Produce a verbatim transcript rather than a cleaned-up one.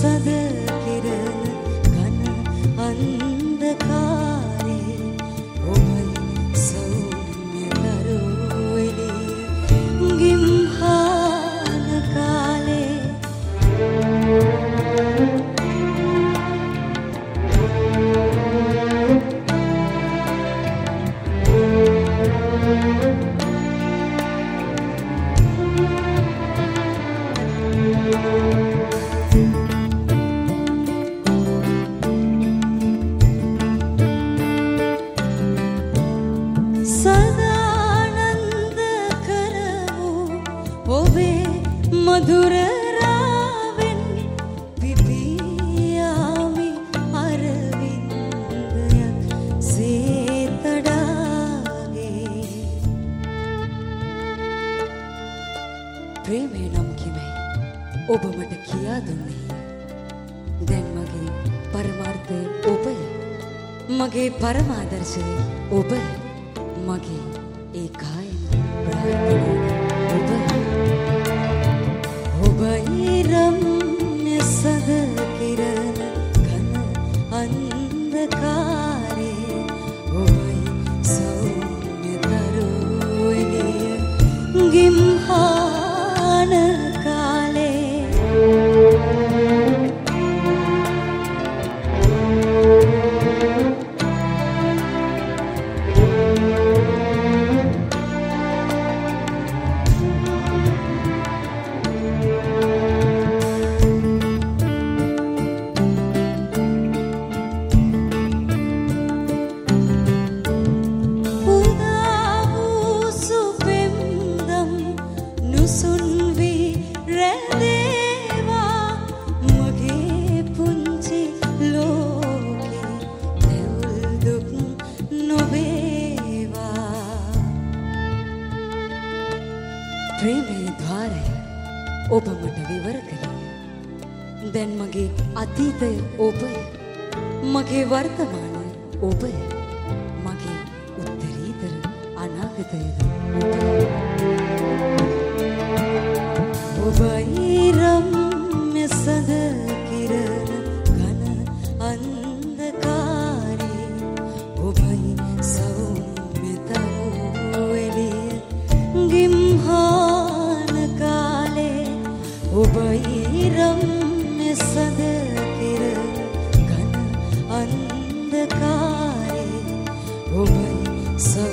සද කිරණ ඝන අන්ධකාරේ ඔබයි සෞම්‍යතරු එළිය ගිම්හාන කාලේ සදානන්ද කරවූ ඔබේ මధుර රාවෙන් පිපියාමි අරවින්දයක් සේතඩාගේ ප්‍රේමේ නම් කිමයි ඔබ මට කියා දුන්නේ දැන් මගේ පරමාර්ථය ඔබය මගේ පරමාදර්ශය ඔබය මගේ ඒකායන ප්‍රාර්ථනාව ඔබයි රම්‍ය සද කිරණ ඝන අන්ධකාරේ ඔබයි සෞම්‍යතරු එළිය ගිම්හාන කාලේ ප්‍රේමේ ద్వාරය ඔබ මට විවර කළේ දැන් මගේ අතීතය ඔබය මගේ වර්තමානය ඔබය මගේ උත්තරීතර අනාගතයද ඔබයි රම්‍ය සද කිරණ ඝන අන්ධකාරේ ඔබයි සෞම්‍යතරු එළිය ගිම්හාන කාලේ ඔබයි රම්‍ය සද කිරණ ඝන අන්ධකාරේ ඔබයි